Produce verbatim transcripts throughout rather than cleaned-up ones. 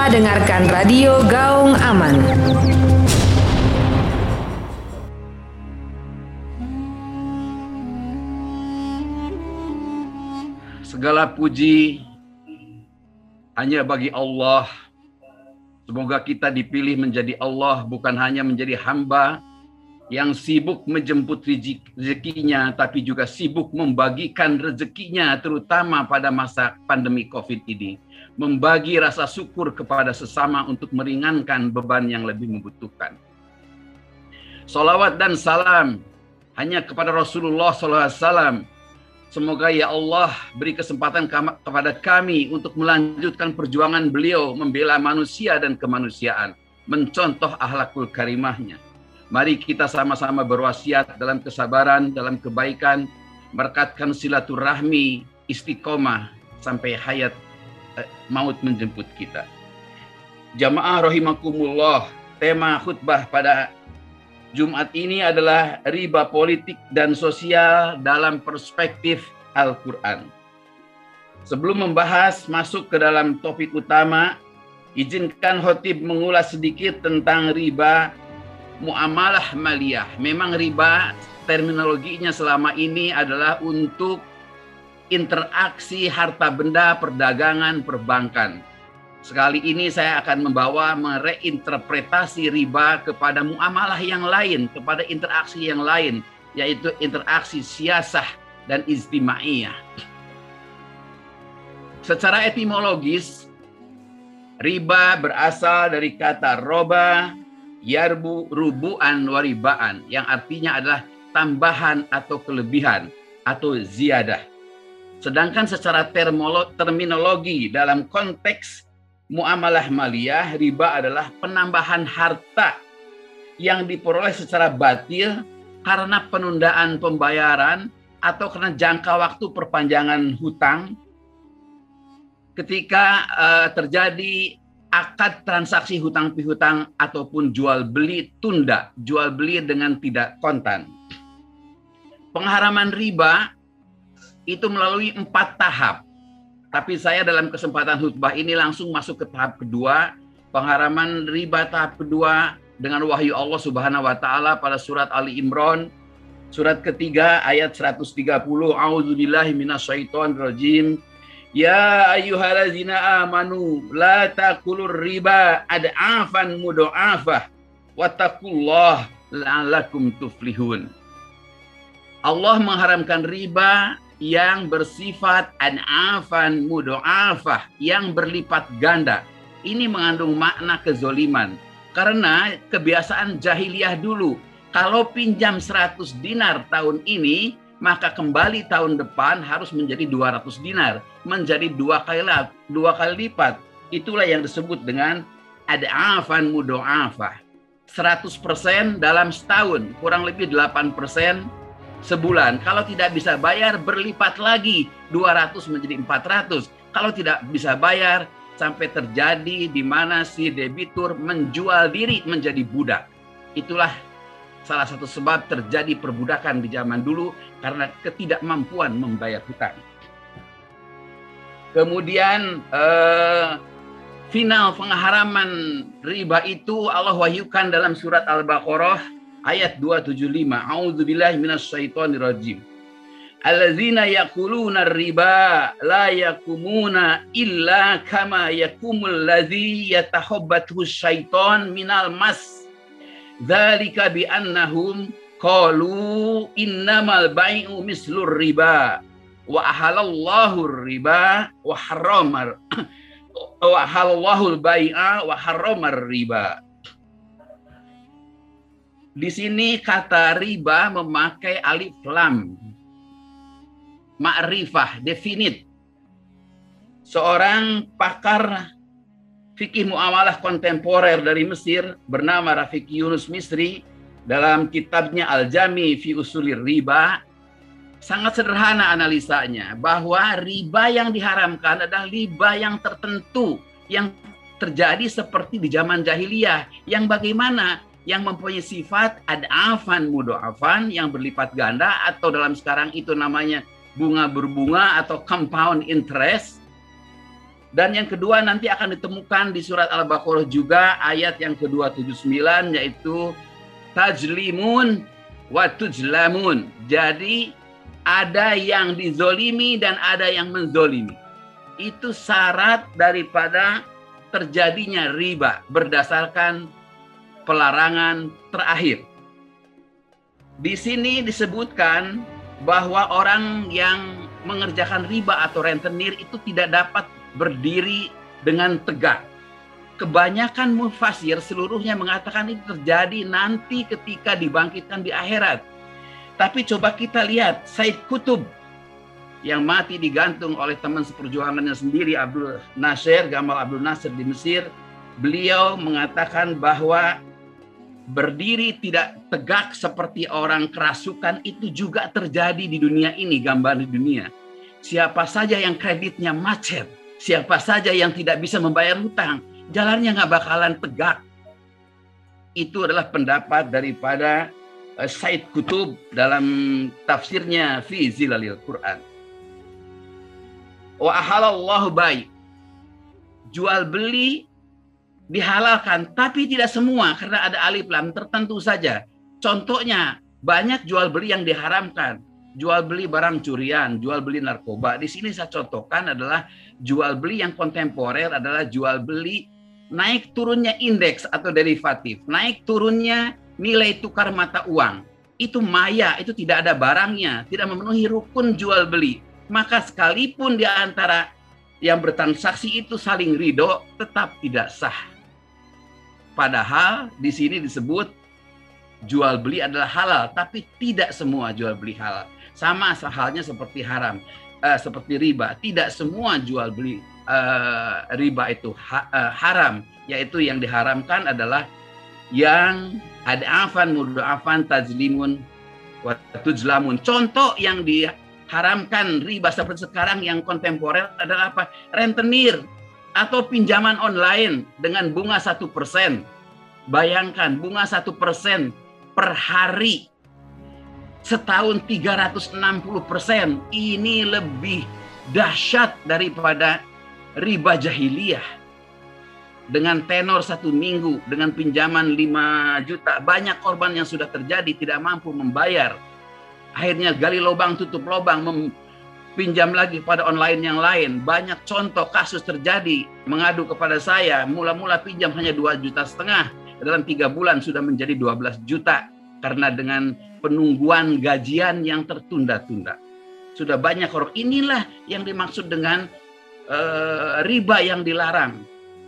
Anda dengarkan Radio Gaung Aman. Segala puji hanya bagi Allah. Semoga kita dipilih menjadi Allah, bukan hanya menjadi hamba yang sibuk menjemput rezekinya, tapi juga sibuk membagikan rezekinya, terutama pada masa pandemi COVID ini. Membagi rasa syukur kepada sesama untuk meringankan beban yang lebih membutuhkan. Salawat dan salam hanya kepada Rasulullah shallallahu alaihi wasallam. Semoga ya Allah beri kesempatan kepada kami untuk melanjutkan perjuangan beliau membela manusia dan kemanusiaan, mencontoh akhlakul karimahnya. Mari kita sama-sama berwasiat dalam kesabaran, dalam kebaikan, merekatkan silaturahmi, istiqomah sampai hayat eh, maut menjemput kita. Jamaah rahimakumullah, tema khutbah pada Jumat ini adalah riba politik dan sosial dalam perspektif Al-Quran. Sebelum membahas masuk ke dalam topik utama, izinkan khotib mengulas sedikit tentang riba muamalah maliyah. Memang riba terminologinya selama ini adalah untuk interaksi harta benda, perdagangan, perbankan. Sekali ini saya akan membawa mereinterpretasi riba kepada muamalah yang lain, kepada interaksi yang lain, yaitu interaksi siasah dan ijtimaiyah. Secara etimologis, riba berasal dari kata roba, yarbu, rubu'an, waribaan, yang artinya adalah tambahan atau kelebihan atau ziyadah. Sedangkan secara terminologi dalam konteks muamalah maliyah, riba adalah penambahan harta yang diperoleh secara batil karena penundaan pembayaran atau karena jangka waktu perpanjangan hutang ketika uh, terjadi akad transaksi hutang pihutang ataupun jual beli tunda, jual beli dengan tidak kontan. Pengharaman riba itu melalui empat tahap. Tapi saya dalam kesempatan khutbah ini langsung masuk ke tahap kedua, pengharaman riba tahap kedua dengan wahyu Allah Subhanahu wa taala pada surat Ali Imran, surat ketiga ayat seratus tiga puluh. A'udzubillahi minasyaitonir rajim. Ya ayyuhallazina amanu la taqulur riba ad'afan mudha'afah wattaqullaha la'allakum tuflihun. Allah mengharamkan riba yang bersifat an'afan mudha'afah, yang berlipat ganda. Ini mengandung makna kezoliman. Karena kebiasaan jahiliyah dulu, kalau pinjam seratus dinar tahun ini, maka kembali tahun depan harus menjadi dua ratus dinar, menjadi dua kali dua kali lipat. Itulah yang disebut dengan ad'afan mudha'afah. seratus persen dalam setahun, kurang lebih delapan persen sebulan. Kalau tidak bisa bayar, berlipat lagi, dua ratus menjadi empat ratus. Kalau tidak bisa bayar, sampai terjadi di mana si debitur menjual diri menjadi budak. Itulah salah satu sebab terjadi perbudakan di zaman dulu karena ketidakmampuan membayar hutang. Kemudian eh, final pengharaman riba itu Allah wahyukan dalam surat Al-Baqarah ayat dua ratus tujuh puluh lima. A'udzubillahi minasyaitonir rajim. Allazina yaquluna riba la yakumuna illa kama yakumul ladzi yatahabbathu syaiton minal mas. Dzalika bi annahum qalu innamal bai'u mislur riba wa ahalallahu riba wa harramar wa ahallallahu al-bai'a wa harramar riba. Di sini kata riba memakai alif lam, ma'rifah, definite. Seorang pakar fikih muamalah kontemporer dari Mesir bernama Rafiq Yunus Misri dalam kitabnya Al-Jami fi Usulir Riba sangat sederhana analisanya bahwa riba yang diharamkan adalah riba yang tertentu yang terjadi seperti di zaman jahiliyah, yang bagaimana yang mempunyai sifat ad'afan mudha'afan, yang berlipat ganda, atau dalam sekarang itu namanya bunga berbunga atau compound interest, Dan yang kedua nanti akan ditemukan di surat Al-Baqarah juga ayat yang kedua tujuh puluh sembilan, yaitu tajlimun wa tujlamun. Jadi ada yang dizolimi dan ada yang menzolimi. Itu syarat daripada terjadinya riba berdasarkan pelarangan terakhir. Di sini disebutkan bahwa orang yang mengerjakan riba atau rentenir itu tidak dapat berdiri dengan tegak. Kebanyakan mufasir seluruhnya mengatakan itu terjadi nanti ketika dibangkitkan di akhirat. Tapi coba kita lihat Said Qutb yang mati digantung oleh teman seperjuangannya sendiri, Abdul Nasir, Gamal Abdul Nasir di Mesir. Beliau mengatakan bahwa berdiri tidak tegak seperti orang kerasukan itu juga terjadi di dunia ini, gambar di dunia. Siapa saja yang kreditnya macet, siapa saja yang tidak bisa membayar hutang, jalannya nggak bakalan tegak. Itu adalah pendapat daripada Said Qutb dalam tafsirnya fi Zilalil Quran. Wa ahalallahu bai. Jual beli dihalalkan, tapi tidak semua karena ada alif lam tertentu saja. Contohnya banyak jual beli yang diharamkan. Jual beli barang curian, jual beli narkoba. Di sini saya contohkan adalah jual beli yang kontemporer adalah jual beli naik turunnya indeks atau derivatif, naik turunnya nilai tukar mata uang. Itu maya, itu tidak ada barangnya, tidak memenuhi rukun jual beli. Maka sekalipun di antara yang bertransaksi itu saling ridho, tetap tidak sah. Padahal di sini disebut jual beli adalah halal, tapi tidak semua jual beli halal. Sama halnya seperti haram, uh, seperti riba. Tidak semua jual beli uh, riba itu ha uh, haram, yaitu yang diharamkan adalah yang ada afan, mudha'afan, tajlimun, wa tujlamun. Contoh yang diharamkan riba seperti sekarang yang kontemporer adalah apa? Rentenir atau pinjaman online dengan bunga satu persen. Bayangkan bunga satu persen per hari. Setahun tiga ratus enam puluh persen. Ini lebih dahsyat daripada riba jahiliyah. Dengan tenor satu minggu, dengan pinjaman lima juta. Banyak korban yang sudah terjadi tidak mampu membayar. Akhirnya gali lubang, tutup lubang, pinjam lagi pada online yang lain. Banyak contoh kasus terjadi. Mengadu kepada saya, mula-mula pinjam hanya dua juta setengah. Dalam tiga bulan sudah menjadi dua belas juta. Karena dengan penungguan gajian yang tertunda-tunda. Sudah banyak orang. Inilah yang dimaksud dengan uh, riba yang dilarang.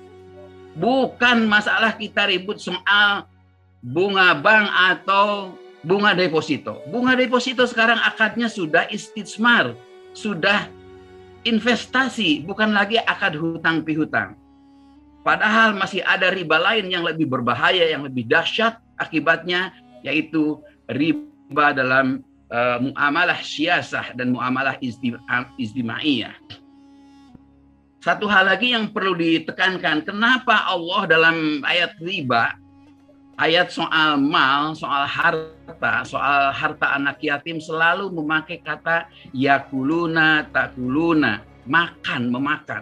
Bukan masalah kita ribut soal bunga bank atau bunga deposito. Bunga deposito sekarang akadnya sudah istismar, sudah investasi, bukan lagi akad hutang pihutang. Padahal masih ada riba lain yang lebih berbahaya, yang lebih dahsyat akibatnya, yaitu riba dalam uh, muamalah syiasah dan muamalah ijtimaiyah. Satu hal lagi yang perlu ditekankan, kenapa Allah dalam ayat riba, ayat soal mal, soal harta, soal harta anak yatim selalu memakai kata yakuluna, takuluna, makan, memakan.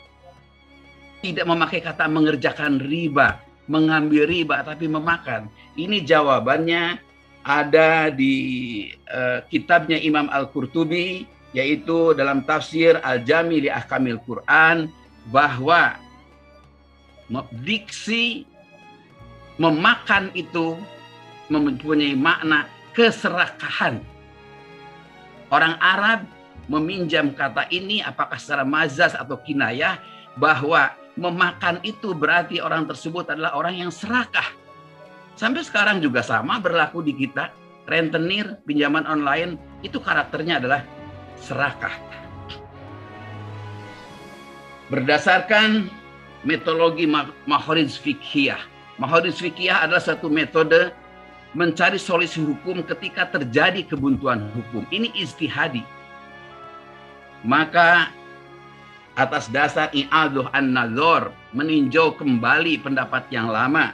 Tidak memakai kata mengerjakan riba, mengambil riba, tapi memakan. Ini jawabannya ada di uh, kitabnya Imam Al-Qurtubi, yaitu dalam tafsir Al-Jami li Ahkamil Quran, bahwa diksi memakan itu mempunyai makna keserakahan. Orang Arab meminjam kata ini apakah secara mazaz atau kinayah, bahwa memakan itu berarti orang tersebut adalah orang yang serakah. Sampai sekarang juga sama berlaku di kita. Rentenir, pinjaman online, itu karakternya adalah serakah. Berdasarkan metodologi makhrij fiqhiyah. Makhrij fiqhiyah adalah satu metode mencari solusi hukum ketika terjadi kebuntuan hukum. Ini ijtihadi. Maka atas dasar i'aduh an-nazar, meninjau kembali pendapat yang lama.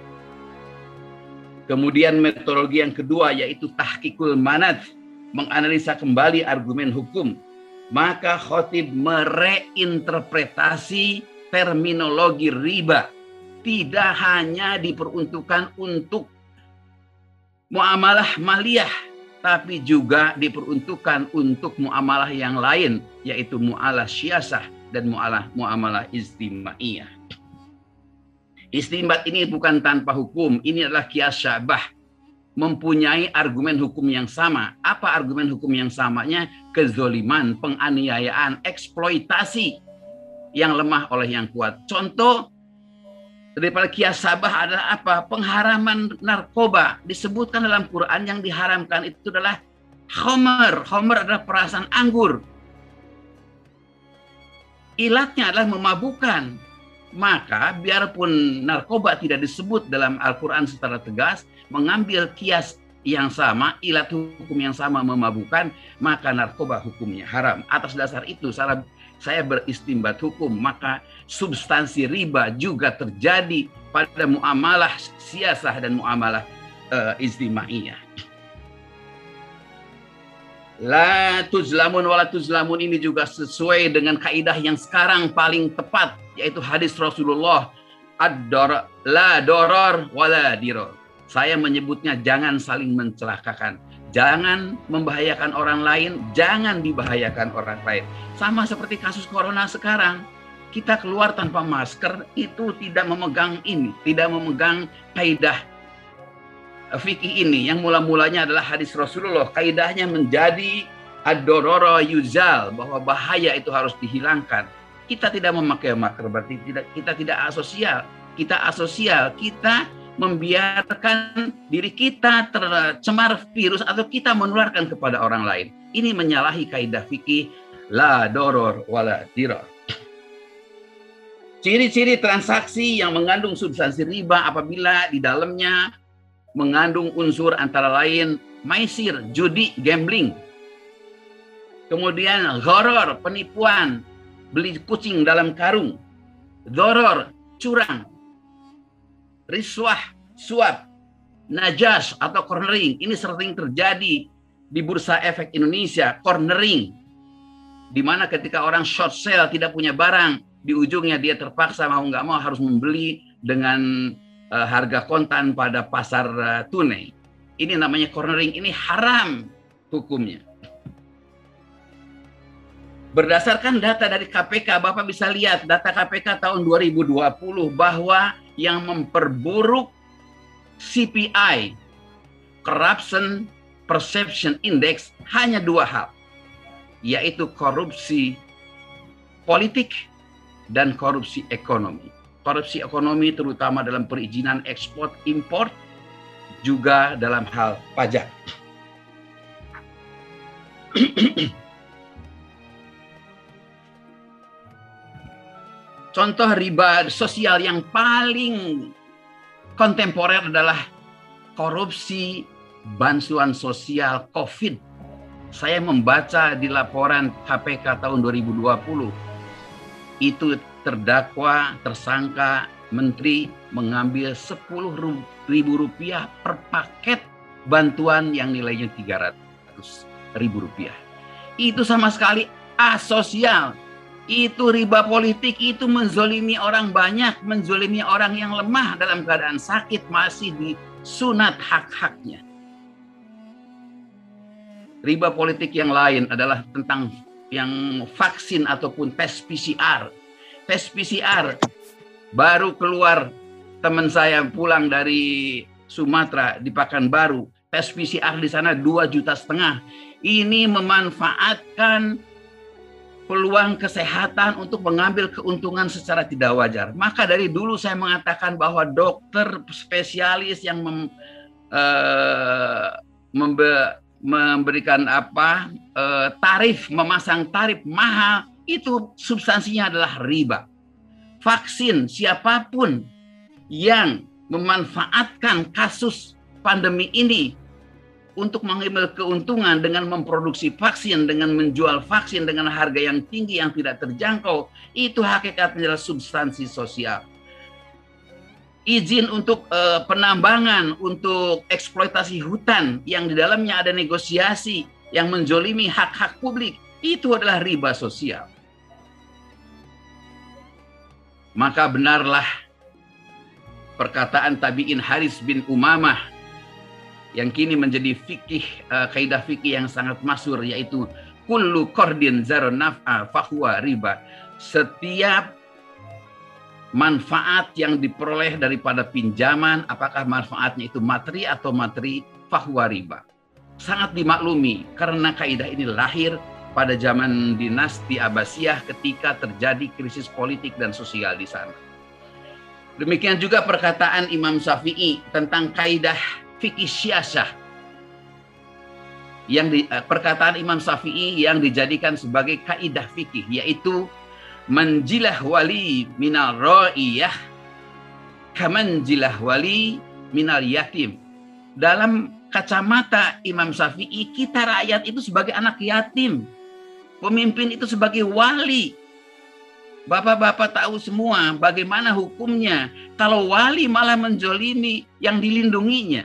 Kemudian metodologi yang kedua yaitu tahqiqul manad, menganalisa kembali argumen hukum. maka khotib mereinterpretasi terminologi riba. Tidak hanya diperuntukkan untuk muamalah maliyah, tapi juga diperuntukkan untuk muamalah yang lain, yaitu muamalah syiasah dan muamalah muamalah istimaiyah. Istinbat ini bukan tanpa hukum, ini adalah qiyas syabah, mempunyai argumen hukum yang sama. Apa argumen hukum yang samanya? Kezoliman, penganiayaan, eksploitasi yang lemah oleh yang kuat. Contoh daripada qiyas syabah adalah apa? Pengharaman narkoba. Disebutkan dalam Quran yang diharamkan itu adalah khamr. Khamr adalah perasan anggur. Ilatnya adalah memabukkan. Maka biarpun narkoba tidak disebut dalam Al-Quran secara tegas, mengambil qiyas yang sama, ilat hukum yang sama memabukkan, maka narkoba hukumnya haram. Atas dasar itu saya beristimbat hukum, maka substansi riba juga terjadi pada muamalah syiasah dan muamalah uh, istimaiyah. La tuzlamun wala tuzlamun ini juga sesuai dengan kaidah yang sekarang paling tepat, yaitu hadis Rasulullah, ad-dor la doror wala diror. Saya menyebutnya jangan saling mencelakakan, jangan membahayakan orang lain, jangan dibahayakan orang lain. Sama seperti kasus corona sekarang, kita keluar tanpa masker itu tidak memegang ini, tidak memegang kaidah fikih ini yang mula-mulanya adalah hadis Rasulullah. Kaidahnya menjadi ad-dororo yuzal, bahwa bahaya itu harus dihilangkan. Kita tidak memakai masker berarti tidak, kita tidak asosial. Kita asosial, kita membiarkan diri kita tercemar virus atau kita menularkan kepada orang lain. Ini menyalahi kaidah fikih la doror wala diror. Ciri-ciri transaksi yang mengandung substansi riba apabila di dalamnya mengandung unsur antara lain maisir, judi, gambling. Kemudian gharar, penipuan, beli kucing dalam karung. Doror, curang. Riswah, suap. Najas atau cornering. Ini sering terjadi di Bursa Efek Indonesia, cornering. Di mana ketika orang short sale tidak punya barang, di ujungnya dia terpaksa mau nggak mau harus membeli dengan Uh, harga kontan pada pasar uh, tunai. Ini namanya cornering, ini haram hukumnya. Berdasarkan data dari K P K, Bapak bisa lihat data K P K tahun dua ribu dua puluh bahwa yang memperburuk C P I, Corruption Perception Index, hanya dua hal, yaitu korupsi politik dan korupsi ekonomi. Korupsi ekonomi terutama dalam perizinan ekspor impor, juga dalam hal pajak. Contoh riba sosial yang paling kontemporer adalah korupsi bantuan sosial COVID. Saya membaca di laporan K P K tahun dua ribu dua puluh, itu terdakwa, tersangka, menteri mengambil sepuluh ribu rupiah per paket bantuan yang nilainya tiga ratus ribu rupiah. Itu sama sekali asosial. Itu riba politik, itu menzolimi orang banyak, menzolimi orang yang lemah dalam keadaan sakit, masih disunat hak-haknya. Riba politik yang lain adalah tentang yang vaksin ataupun tes P C R. Tes P C R baru keluar, teman saya pulang dari Sumatera di Pekanbaru, tes P C R di sana dua juta setengah. Ini memanfaatkan peluang kesehatan untuk mengambil keuntungan secara tidak wajar. Maka dari dulu saya mengatakan bahwa dokter spesialis yang mem, uh, membe, memberikan apa uh, tarif, memasang tarif mahal, itu substansinya adalah riba. Vaksin, siapapun yang memanfaatkan kasus pandemi ini untuk mengambil keuntungan dengan memproduksi vaksin, dengan menjual vaksin dengan harga yang tinggi yang tidak terjangkau, itu hakikatnya adalah substansi sosial. Izin untuk uh, penambangan, untuk eksploitasi hutan yang di dalamnya ada negosiasi yang menzolimi hak-hak publik, Itu adalah riba sosial. Maka benarlah perkataan tabi'in Haris bin Umamah yang kini menjadi fikih, uh, kaidah fikih yang sangat masyhur, yaitu kullu qardin zara naf'a fahuwa riba. Setiap manfaat yang diperoleh daripada pinjaman, apakah manfaatnya itu materi atau materi, fahuwa riba. Sangat dimaklumi karena kaidah ini lahir pada zaman dinasti Abbasiyah ketika terjadi krisis politik dan sosial di sana. Demikian juga perkataan Imam Syafi'i tentang kaidah fikih syiasah. Yang di, perkataan Imam Syafi'i yang dijadikan sebagai kaidah fikih, yaitu manjilah wali minal ra'iyah kamanjilah wali minal yatim. Dalam kacamata Imam Syafi'i, kita rakyat itu sebagai anak yatim, pemimpin itu sebagai wali. Bapak-bapak tahu semua bagaimana hukumnya kalau wali malah menjolimi yang dilindunginya.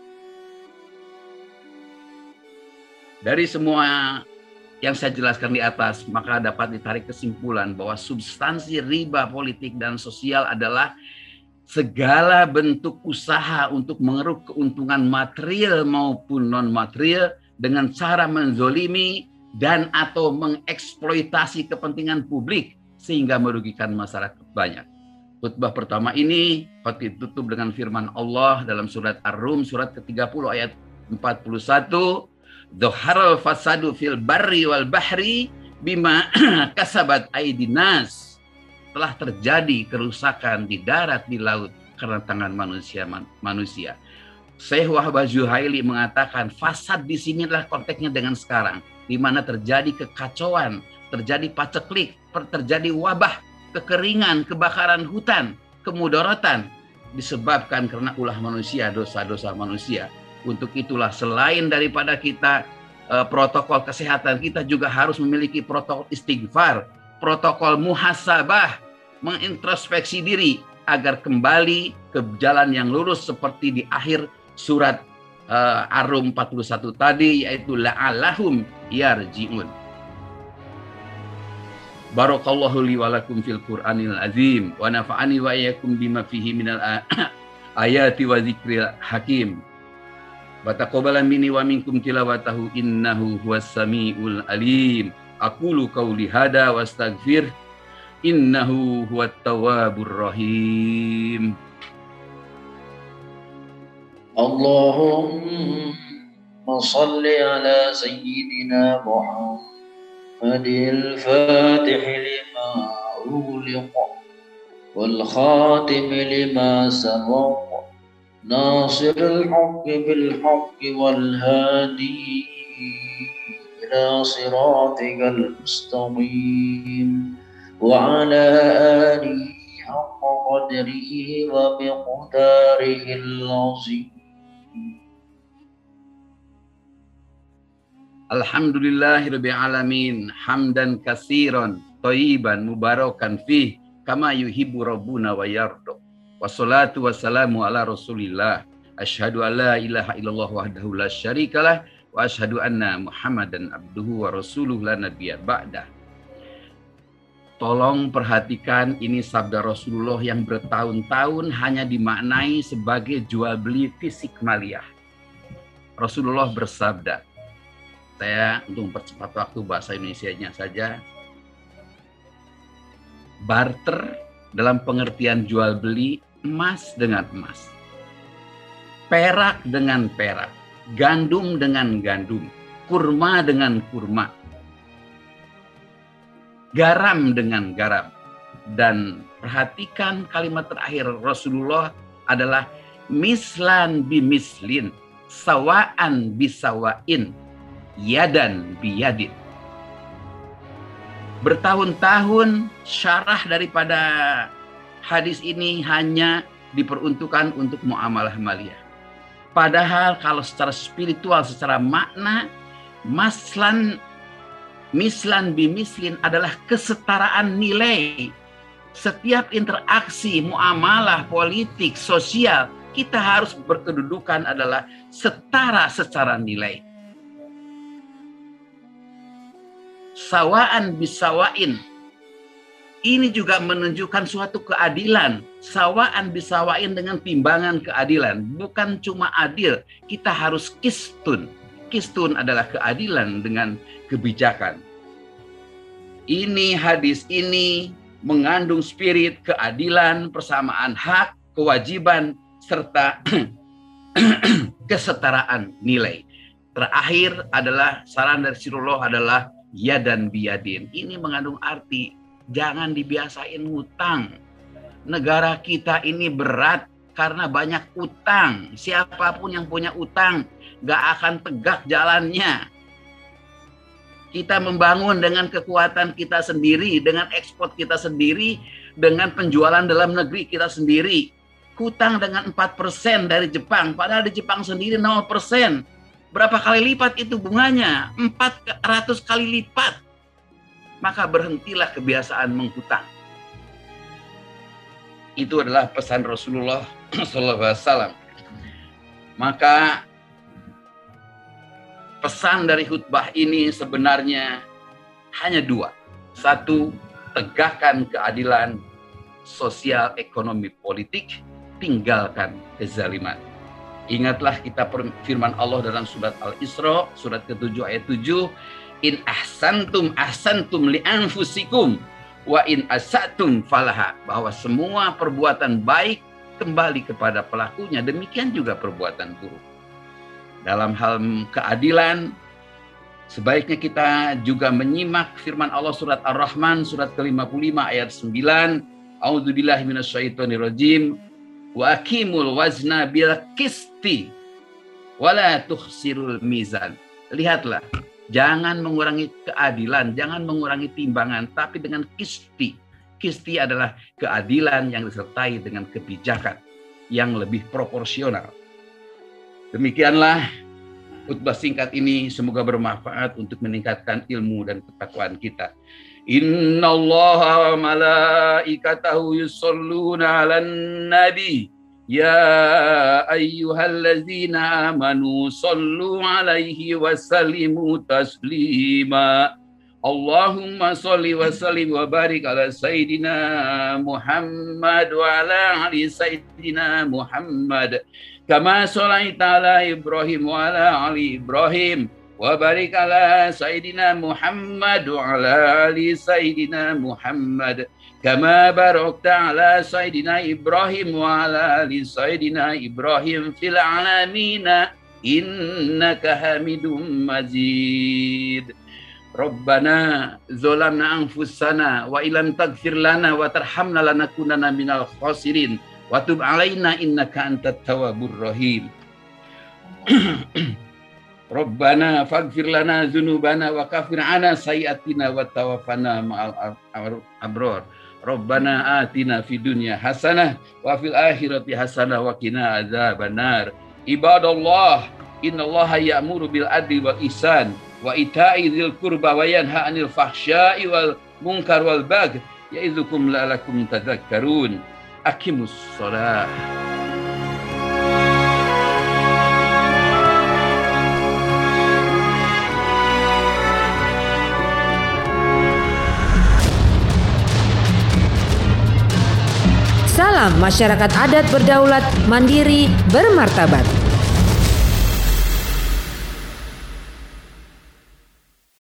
Dari semua yang saya jelaskan di atas, maka dapat ditarik kesimpulan bahwa substansi riba politik dan sosial adalah segala bentuk usaha untuk mengeruk keuntungan material maupun non-material dengan cara menzolimi dan atau mengeksploitasi kepentingan publik sehingga merugikan masyarakat banyak. Khutbah pertama ini khotib tutup dengan firman Allah dalam surat Ar-Rum surat ke tiga puluh ayat empat puluh satu. Dzoharal fasadu fil barri wal bahri bima kasabat aidinas. Telah terjadi kerusakan di darat, di laut karena tangan manusia manusia. Syekh Wahbah Zuhaili mengatakan fasad di sini adalah konteksnya dengan sekarang, di mana terjadi kekacauan, terjadi paceklik, terjadi wabah, kekeringan, kebakaran hutan, kemudaratan disebabkan karena ulah manusia, dosa-dosa manusia. Untuk itulah selain daripada kita eh, protokol kesehatan, kita juga harus memiliki protokol istighfar, protokol muhasabah, mengintrospeksi diri agar kembali ke jalan yang lurus seperti di akhir surat uh, Ar-Rum empat puluh satu tadi, yaitu la'allahum yarji'un. Barakallahu li wa lakum fil Qur'anil azim wa nafa'ani wa iyyakum bima fihi minal ayati wa dzikril hakim. Wa taqabbala minni wa minkum tilawatahu innahu huwas samiul alim. Aqulu qauli hada wastaghfir innahu huwat tawwabur rahim. Allahumma salli ala sayyidina Muhammadil fatih lima uliqa wal khatim lima sabaq nasirul haqqi bil haqqi wal hadi ila siratikal mustaqim wa ala alihi haqqa qadrihi wa miqdarihil azim. Alhamdulillahirabbil alamin hamdan katsiran thayyiban mubarakan fih kama yuhibbu rabbuna wa yarda. Wassalatu wassalamu ala Rasulillah. Asyhadu an la ilaha illallah wahdahu la syarikalah wa asyhadu anna Muhammadan abduhu wa rasuluhu la nabiyya ba'da. Tolong perhatikan, ini sabda Rasulullah yang bertahun-tahun hanya dimaknai sebagai jual beli fisik maliyah. Rasulullah bersabda, saya untuk mempercepat waktu bahasa Indonesianya saja, barter dalam pengertian jual beli emas dengan emas, perak dengan perak, gandum dengan gandum, kurma dengan kurma, garam dengan garam. Dan perhatikan kalimat terakhir Rasulullah adalah mislan bimislin, sawaan bisawain, yadan biyadin. Bertahun-tahun syarah daripada hadis ini hanya diperuntukkan untuk muamalah maliyah. Padahal kalau secara spiritual, secara makna, maslan mislan bimislin adalah kesetaraan nilai. Setiap interaksi, muamalah, politik, sosial, kita harus berkedudukan adalah setara secara nilai. Sawaan bisawain. Ini juga menunjukkan suatu keadilan. Sawaan bisawain dengan timbangan keadilan. Bukan cuma adil, kita harus kistun. Kistun adalah keadilan dengan kebijakan. Ini hadis ini mengandung spirit keadilan, persamaan hak, kewajiban, serta kesetaraan nilai. Terakhir adalah saran dari Rasulullah adalah yadan biyadin. Ini mengandung arti jangan dibiasain ngutang. Negara kita ini berat karena banyak utang. Siapapun yang punya utang gak akan tegak jalannya. Kita membangun dengan kekuatan kita sendiri, dengan ekspor kita sendiri, dengan penjualan dalam negeri kita sendiri. Hutang dengan empat persen dari Jepang, padahal di Jepang sendiri nol persen. Berapa kali lipat itu bunganya? empat ratus kali lipat. Maka berhentilah kebiasaan menghutang. Itu adalah pesan Rasulullah shallallahu alaihi wasallam. Maka pesan dari khutbah ini sebenarnya hanya dua. Satu, tegakkan keadilan sosial, ekonomi, politik, tinggalkan kezaliman. Ingatlah kita firman Allah dalam surat Al-Isra, surat ketujuh ayat tujuh, in ahsantum ahsantum li anfusikum wa in asatum falaha, bahwa semua perbuatan baik kembali kepada pelakunya, demikian juga perbuatan buruk. Dalam hal keadilan, sebaiknya kita juga menyimak firman Allah surat Ar-Rahman surat ke lima puluh lima ayat sembilan, a'udzubillahi minasyaitonirrajim, wa aqimul wazna bil qisti wala tukhsirul mizan. Lihatlah, jangan mengurangi keadilan, jangan mengurangi timbangan, tapi dengan kisti. Kisti adalah keadilan yang disertai dengan kebijakan yang lebih proporsional. Demikianlah khutbah singkat ini, semoga bermanfaat untuk meningkatkan ilmu dan ketakwaan kita. Innallaha wa malaikatahu yusholluna 'alan nabi ya ayyuhallazina amanu shollu 'alaihi wa sallimu taslima. Allahumma sholli wa sallim wa barik ala sayyidina Muhammad wa ala ali sayyidina Muhammad kama sholaita ala Ibrahim wa ala ali Ibrahim wa barik ala sayyidina Muhammad wa ala ali sayyidina Muhammad kama barakta ala sayyidina Ibrahim wa ala ali sayyidina Ibrahim fil alamin innaka Hamidum Majid. Rabbana zalamna anfusana wa illam taghfir lana wa tarhamna lanakunanna minal khasirin wa tub alaina innaka antat tawwabur rahim. Rabbana faghfir lana dzunubana wa kaffir 'anna sayyi'atina wa tawaffana ma'al abrar. Rabbana atina fid dunya hasanah wa fil akhirati hasanah wa qina adzabannar. Ibadallah, innallaha ya'muru bil adli wal ihsan wa ita'i dzil qurba wa yanha 'anil fahsya'i wal munkar wal baghi ya'idzukum la'allakum tadhakkarun. Aqimus shalah. Salam masyarakat adat berdaulat, mandiri, bermartabat.